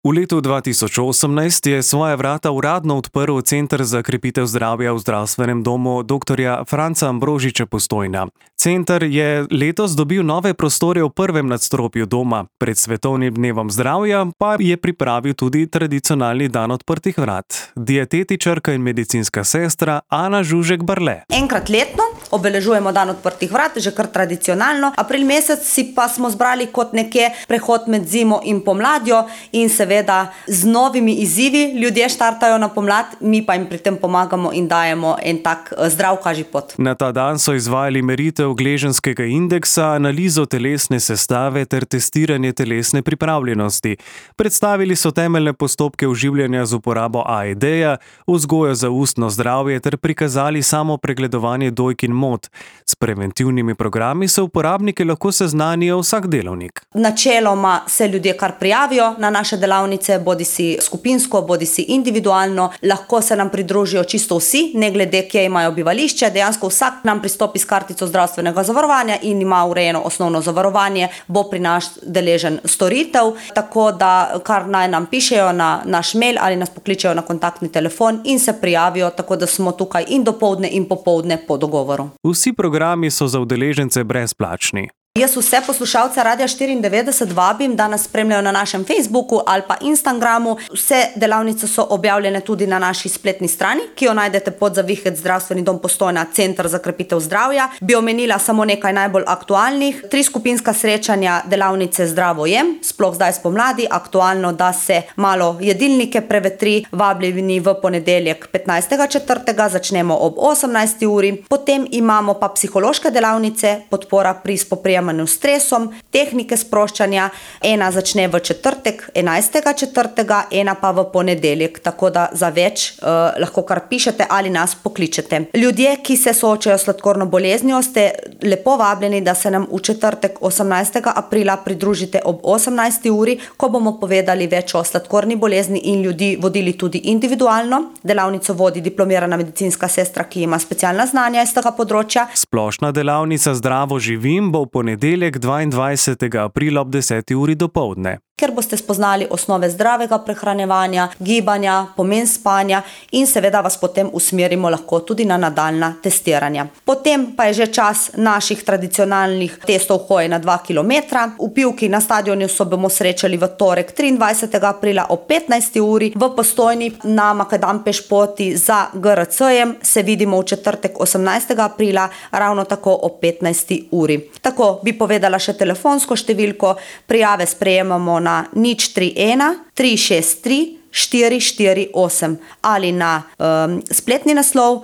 V letu 2018 je svoja vrata uradno odprl Center za krepitev zdravja v zdravstvenem domu dr. Franca Ambrožiča Postojna. Center je letos dobil nove prostore v prvem nadstropju doma. Pred svetovnim dnevom zdravja pa je pripravil tudi tradicionalni dan odprtih vrat. Dietetičarka in medicinska sestra Ana Žužek-Barle. Enkrat letno obeležujemo dan odprtih vrat, že kar tradicionalno. April mesec si pa smo zbrali kot nekje prehod med zimo in pomladjo in seveda z novimi izzivi. Ljudje štartajo na pomlad, mi pa jim pri tem pomagamo in dajemo en tak zdrav kažipot. Na ta dan so izvajali meritev gleženskega indeksa, analizo telesne sestave ter testiranje telesne pripravljenosti. Predstavili so temeljne postopke oživljanja z uporabo AED-ja, vzgojo za ustno zdravje ter prikazali samo pregledovanje dojk in mot. S preventivnimi programi se uporabniki lahko seznanijo vsak delovnik. Načeloma se ljudje kar prijavijo na naše delavnice, bodisi skupinsko, bodisi individualno. Lahko se nam pridružijo čisto vsi, ne glede kje imajo bivališče. Dejansko vsak nam pristopi s kartico zdravstvenega zavarovanja in ima urejeno osnovno zavarovanje, bo pri nas deležen storitev. Tako da kar naj nam pišejo na naš mail ali nas pokličejo na kontaktni telefon in se prijavijo, tako da smo tukaj in dopoldne in popoldne po dogovoru. Vsi programi so za udeležence brezplačni. Jaz vse poslušalce Radia 94 vabim, da nas spremljajo na našem Facebooku ali pa Instagramu. Vse delavnice so objavljene tudi na naši spletni strani, ki jo najdete pod zavihec Zdravstveni dom Postojna, Center za krepitev zdravja. Bi omenila samo nekaj najbolj aktualnih. 3 skupinska srečanja delavnice Zdravo jem, sploh zdaj spomladi, aktualno, da se malo jedilnike prevetri. Vabljeni v ponedeljek 15.4. začnemo ob 18. uri. Potem imamo pa psihološke delavnice, podpora pri spoprijemanju s stresom, tehnike sproščanja. Ena začne v četrtek 11.4., ena pa v ponedeljek, tako da za več lahko kar pišete ali nas pokličete. Ljudje, ki se soočajo s sladkorno boleznijo, ste lepo vabljeni, da se nam v četrtek 18. aprila pridružite ob 18. uri, ko bomo povedali več o sladkorni bolezni in ljudi vodili tudi individualno. Delavnico vodi diplomirana medicinska sestra, ki ima specialna znanja iz tega področja. Splošna delavnica Zdravo živim bo v ponedeljek 22. aprila ob 10. uri dopoldne. Ker boste spoznali osnove zdravega prehranjevanja, gibanja, pomen spanja in seveda vas potem usmerimo lahko tudi na nadaljnja testiranja. Potem pa je že čas naših tradicionalnih testov hoje na 2 km. V Pivki na stadionu se bomo srečali v torek 23. aprila ob 15. uri, v Postojni na Makadam pešpoti za GRC-jem se vidimo v četrtek 18. aprila ravno tako ob 15. uri. Tako bi povedala še telefonsko številko, prijave sprejemamo na 031 363 448 ali na spletni naslov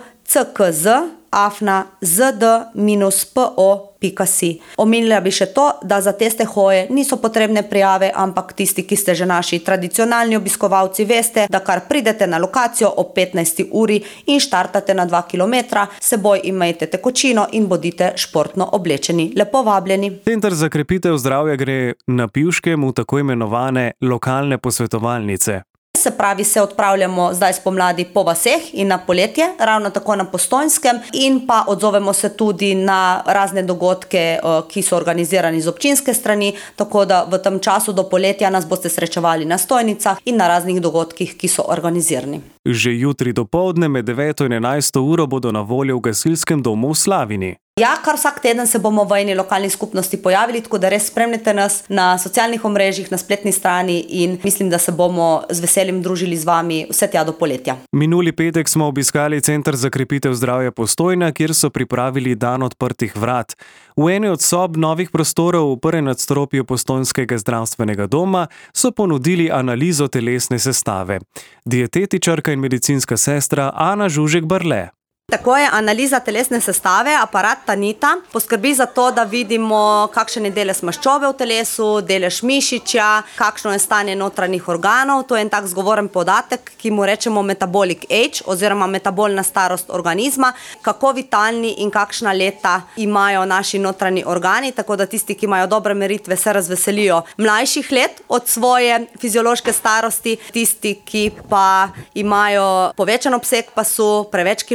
ckz@zd-po.si. Omenila bi še to, da za teste hoje niso potrebne prijave, ampak tisti, ki ste že naši tradicionalni obiskovalci, veste, da kar pridete na lokacijo ob 15. uri in štartate na 2 km, seboj imejte tekočino in bodite športno oblečeni. Lepo vabljeni. Center za krepitev zdravja gre na Pivškem v tako imenovane lokalne posvetovalnice. Se pravi, se odpravljamo zdaj spomladi po vaseh in na poletje, ravno tako na Postojnskem, in pa odzovemo se tudi na razne dogodke, ki so organizirani z občinske strani, tako da v tem času do poletja nas boste srečevali na stojnicah in na raznih dogodkih, ki so organizirani. Že jutri dopoldne med 9. in 11. uro bodo na voljo v gasilskem domu v Slavini. Ja, kar vsak teden se bomo v eni lokalni skupnosti pojavili, tako da res spremljate nas na socialnih omrežjih, na spletni strani in mislim, da se bomo z veseljem družili z vami vse tja do poletja. Minuli petek smo obiskali Center za krepitev zdravja Postojna, kjer so pripravili dan odprtih vrat. V eni od sob novih prostorov v prvem nadstropju Postojnskega zdravstvenega doma so ponudili analizo telesne sestave. Dietetičarka in medicinska sestra Ana Žužek-Barle. Tako je, analiza telesne sestave, aparat Tanita, poskrbi za to, da vidimo, kakšen je delež maščobe v telesu, delež mišičja, kakšno je stanje notranjih organov. To je en tak zgovoren podatek, ki mu rečemo metabolic age oziroma metabolna starost organizma, kako vitalni in kakšna leta imajo naši notranji organi, tako da tisti, ki imajo dobre meritve, se razveselijo mlajših let od svoje fiziološke starosti, tisti, ki pa imajo povečan obseg pasu, preveč kilogramov,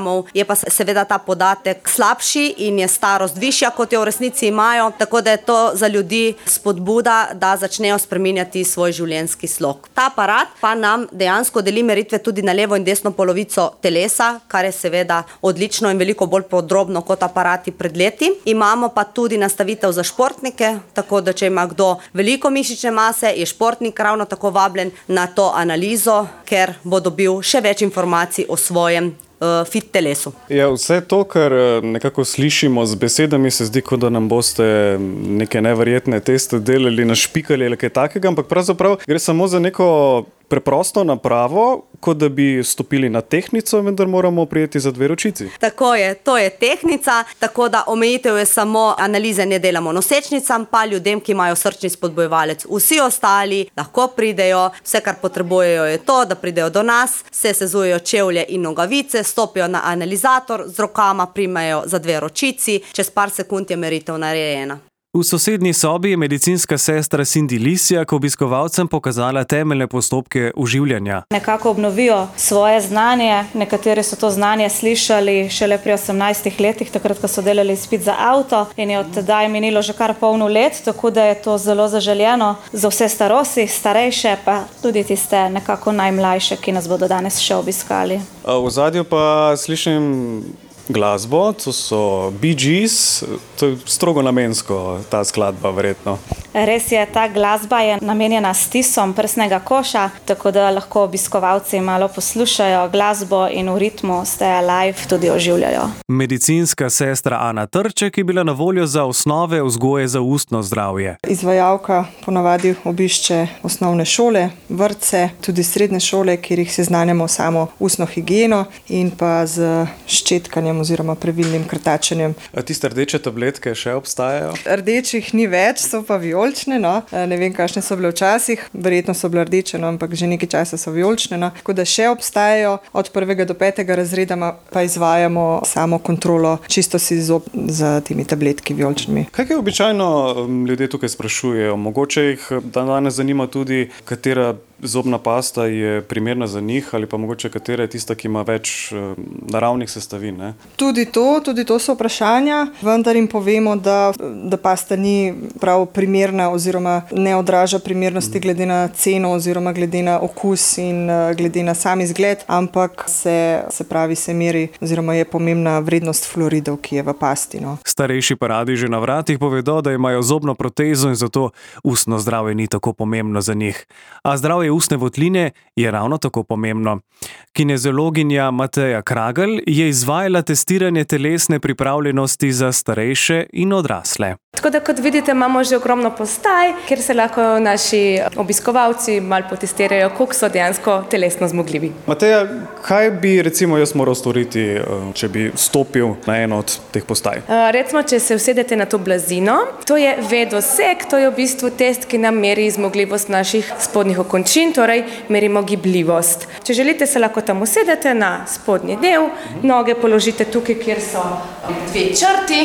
kilogramov, je pa seveda ta podatek slabši in je starost višja, kot jo v resnici imajo, tako da je to za ljudi spodbuda, da začnejo spreminjati svoj življenjski slog. Ta aparat pa nam dejansko deli meritve tudi na levo in desno polovico telesa, kar je seveda odlično in veliko bolj podrobno kot aparati pred leti. Imamo pa tudi nastavitev za športnike, tako da če ima kdo veliko mišične mase, je športnik ravno tako vabljen na to analizo, ker bo dobil še več informacij o svojem fit telesu. Ja, vse to, kar nekako slišimo z besedami, se zdi, kot da nam boste neke neverjetne teste delali, našpikali ali kaj takega, ampak pravzaprav gre samo za neko preprosto napravo, kot da bi stopili na tehtnico, vendar moramo prijeti za 2 ročici. Tako je, to je tehtnica, tako da omejitev je samo analize ne delamo nosečnicam, pa ljudem, ki imajo srčni spodbujevalec. Vsi ostali lahko pridejo, vse, kar potrebujejo je to, da pridejo do nas, se sezujejo čevlje in nogavice, stopijo na analizator, z rokama primejo za 2 ročici, čez par sekund je meritev narejena. V sosednji sobi je medicinska sestra Cindy Lisjak obiskovalcem pokazala temeljne postopke oživljanja. Nekako obnovijo svoje znanje, nekateri so to znanje slišali šele pri 18 letih, takrat, ko so delali izpit za avto in je od tedaj minilo že kar polno let, tako da je to zelo zaželjeno za vse starosti, starejše, pa tudi tiste nekako najmlajše, ki nas bodo danes še obiskali. V ozadju pa slišim glasbo, to so Bee Gees, to je strogo namensko ta skladba verjetno. Res je, ta glasba je namenjena stisom prsnega koša, tako da lahko obiskovalci malo poslušajo glasbo in v ritmu Stay Alive tudi oživljajo. Medicinska sestra Ana Trček je bila na voljo za osnove vzgoje za ustno zdravje. Izvajalka ponavadi obišče osnovne šole, vrtce, tudi srednje šole, kjer jih seznanjamo samo ustno higieno in pa z ščetkanjem oziroma pravilnim krtačenjem. A tiste rdeče tabletke še obstajajo? Rdečih ni več, so pa vijolične, no. Ne vem, kakšne so bile včasih, verjetno so bile rdeče, no, ampak že nekaj časa so vijolične, no. Tako da še obstajajo, od 1. do 5. razreda pa izvajamo samo kontrolo čistosti zob z temi tabletki vijoličnimi. Kaj običajno ljudje tukaj sprašujejo? Mogoče jih danes zanima tudi, katera zobna pasta je primerna za njih ali pa mogoče katera je tista, ki ima več naravnih sestavin, ne? Tudi to so vprašanja, vendar jim povemo, da pasta ni prav primerna oziroma ne odraža primernosti glede na ceno oziroma glede na okus in glede na sam izgled, ampak se meri oziroma je pomembna vrednost fluoridov, ki je v pasti, no. Starejši pa radi že na vratih povedo, da imajo zobno protezo in zato ustno zdravje ni tako pomembno za njih. A zdravje ustne votline je ravno tako pomembno. Kineziologinja Mateja Kragelj je izvajala testiranje telesne pripravljenosti za starejše in odrasle. Tako da, kot vidite, imamo že ogromno postaj, kjer se lahko naši obiskovalci malo potestirajo, koliko so dejansko telesno zmogljivi. Mateja, kaj bi recimo jaz moral storiti, če bi stopil na eno od teh postaj? Recimo, če se usedete na to blazino, to je vedoseg, to je v bistvu test, ki nam meri zmogljivost naših spodnjih okončin, torej merimo gibljivost. Če želite, se lahko tam usedete na spodnji del, noge položite tukaj, kjer so 2 črti,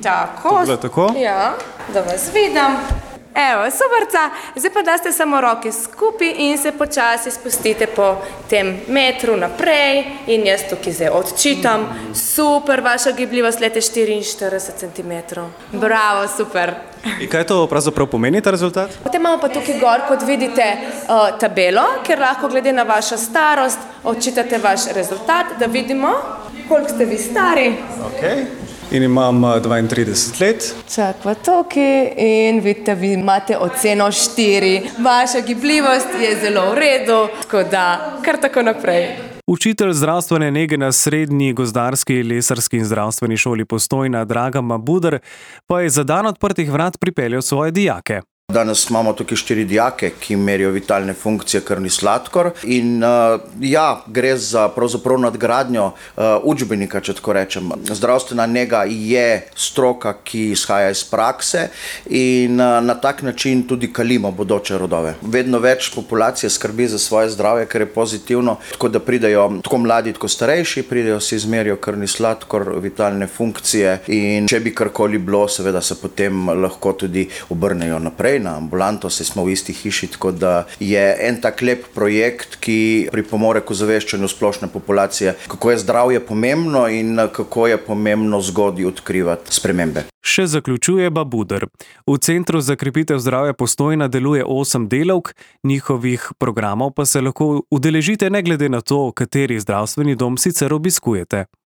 tako. Ja, da vas vidim. Evo, superca. Zdaj pa daste samo roke skupaj in se počasi spustite po tem metru naprej in jaz tukaj zdaj odčitam. Super, vaša gibljivost lete 44 cm. Bravo, super. In kaj to pravzaprav pomeni, ta rezultat? Potem imamo pa tukaj gor, kot vidite, tabelo, kjer lahko glede na vašo starost odčitate vaš rezultat, da vidimo, koliko ste vi stari. Okay. In imam 32 let. Čak pa tukaj in vidite, vi imate oceno 4. Vaša gibljivost je zelo v redu, tako da kar tako naprej. Učitelj zdravstvene nege na Srednji gozdarski, lesarski in zdravstveni šoli Postojna Dragan Mabuder pa je za dan odprtih vrat pripeljal svoje dijake. Danes imamo tukaj 4 dijake, ki merijo vitalne funkcije krvni sladkor in gre za pravzaprav nadgradnjo učbenika, če tako rečem. Zdravstvena nega je stroka, ki izhaja iz prakse in na tak način tudi kalimo bodoče rodove. Vedno več populacije skrbi za svoje zdravje, kar je pozitivno, tako da pridejo tako mladi, tako starejši, pridejo si izmerijo krvni sladkor, vitalne funkcije in če bi karkoli bilo, seveda se potem lahko tudi obrnejo naprej Postojna ambulanto, saj smo v isti hiši, tako da je en tak lep projekt, ki pripomore k ozaveščanju splošne populacije, kako je zdravje pomembno in kako je pomembno zgodaj odkrivati spremembe. Še zaključuje Babuder. V Centru za krepitev zdravja Postojna deluje 8 delavk, njihovih programov pa se lahko udeležite ne glede na to, kateri zdravstveni dom sicer obiskujete.